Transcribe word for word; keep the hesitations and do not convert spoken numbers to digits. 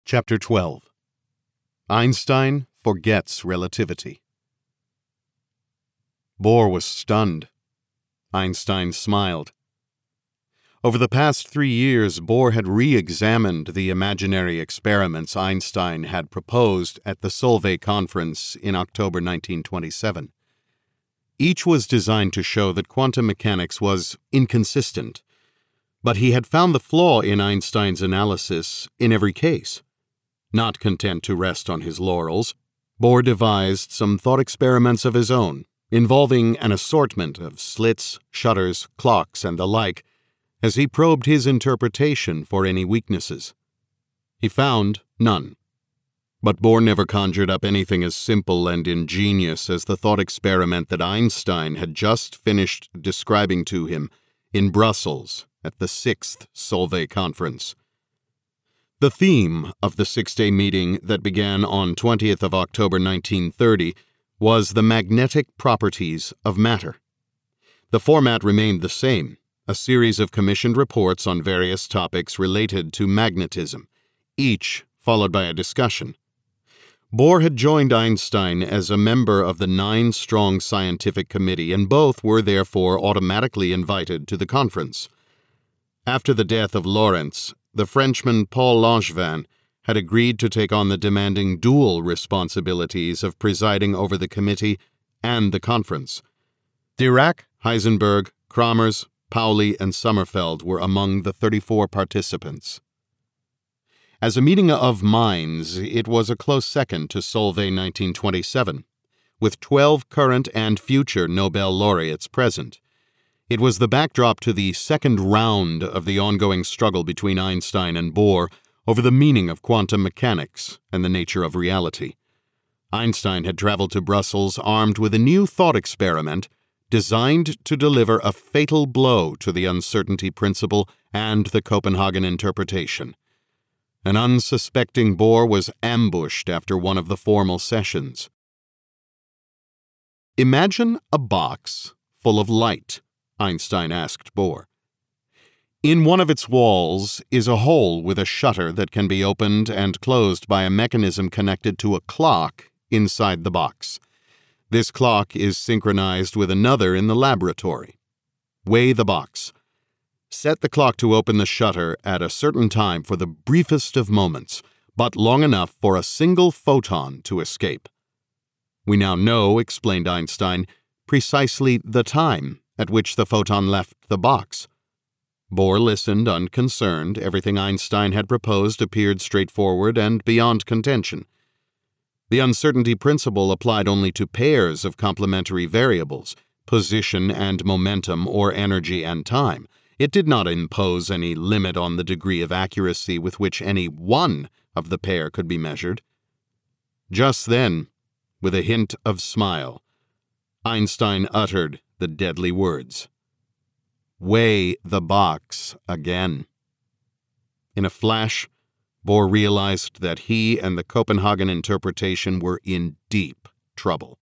Chapter twelve. Einstein Forgets Relativity. Bohr was stunned. Einstein smiled. Over the past three years, Bohr had re-examined the imaginary experiments Einstein had proposed at the Solvay Conference in October nineteen twenty-seven. Each was designed to show that quantum mechanics was inconsistent, but he had found the flaw in Einstein's analysis in every case. Not content to rest on his laurels, Bohr devised some thought experiments of his own, involving an assortment of slits, shutters, clocks, and the like, as he probed his interpretation for any weaknesses. He found none. But Bohr never conjured up anything as simple and ingenious as the thought experiment that Einstein had just finished describing to him in Brussels at the sixth Solvay Conference. The theme of the six-day meeting that began on twentieth of October nineteen thirty was the magnetic properties of matter. The format remained the same, a series of commissioned reports on various topics related to magnetism, each followed by a discussion. Bohr had joined Einstein as a member of the nine-strong scientific committee, and both were therefore automatically invited to the conference. After the death of Lorentz, the Frenchman Paul Langevin had agreed to take on the demanding dual responsibilities of presiding over the committee and the conference. Dirac, Heisenberg, Kramers, Pauli, and Sommerfeld were among the thirty-four participants. As a meeting of minds, it was a close second to Solvay nineteen twenty-seven, with twelve current and future Nobel laureates present. It was the backdrop to the second round of the ongoing struggle between Einstein and Bohr over the meaning of quantum mechanics and the nature of reality. Einstein had traveled to Brussels armed with a new thought experiment designed to deliver a fatal blow to the uncertainty principle and the Copenhagen interpretation. An unsuspecting Bohr was ambushed after one of the formal sessions. Imagine a box full of light, Einstein asked Bohr. In one of its walls is a hole with a shutter that can be opened and closed by a mechanism connected to a clock inside the box. This clock is synchronized with another in the laboratory. Weigh the box. Set the clock to open the shutter at a certain time for the briefest of moments, but long enough for a single photon to escape. We now know, explained Einstein, precisely the time at which the photon left the box. Bohr listened unconcerned. Everything Einstein had proposed appeared straightforward and beyond contention. The uncertainty principle applied only to pairs of complementary variables, position and momentum, or energy and time. It did not impose any limit on the degree of accuracy with which any one of the pair could be measured. Just then, with a hint of smile, Einstein uttered the deadly words, "Weigh the box again." In a flash, Bohr realized that he and the Copenhagen interpretation were in deep trouble.